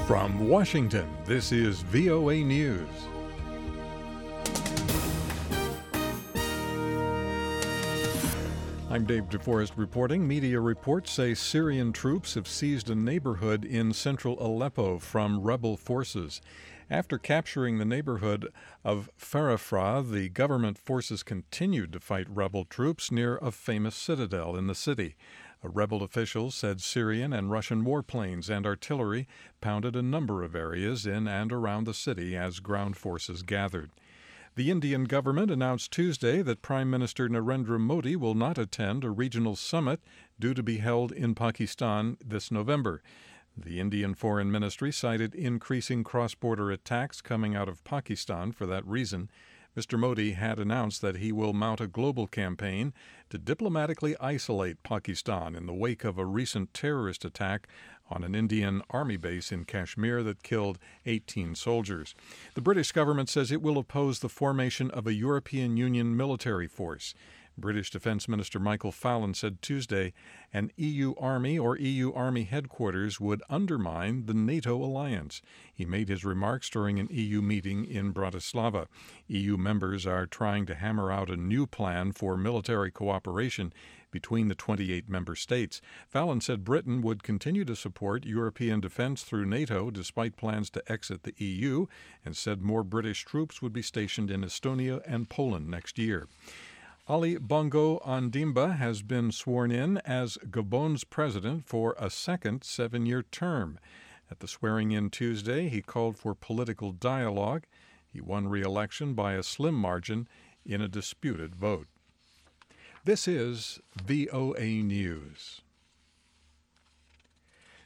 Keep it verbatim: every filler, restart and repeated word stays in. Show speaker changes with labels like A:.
A: From Washington, this is V O A News. I'm Dave DeForest reporting. Media reports say Syrian troops have seized a neighborhood in central Aleppo from rebel forces. After capturing the neighborhood of Farafra, the government forces continued to fight rebel troops near a famous citadel in the city. A rebel official said Syrian and Russian warplanes and artillery pounded a number of areas in and around the city as ground forces gathered. The Indian government announced Tuesday that Prime Minister Narendra Modi will not attend a regional summit due to be held in Pakistan this November. The Indian Foreign Ministry cited increasing cross-border attacks coming out of Pakistan for that reason. Mister Modi had announced that he will mount a global campaign to diplomatically isolate Pakistan in the wake of a recent terrorist attack on an Indian army base in Kashmir that killed eighteen soldiers. The British government says it will oppose the formation of a European Union military force. British Defense Minister Michael Fallon said Tuesday an E U army or E U army headquarters would undermine the NATO alliance. He made his remarks during an E U meeting in Bratislava. E U members are trying to hammer out a new plan for military cooperation between the twenty-eight member states. Fallon said Britain would continue to support European defense through NATO despite plans to exit the E U, and said more British troops would be stationed in Estonia and Poland next year. Ali Bongo Ondimba has been sworn in as Gabon's president for a second seven-year term. At the swearing-in Tuesday, he called for political dialogue. He won re-election by a slim margin in a disputed vote. This is V O A News.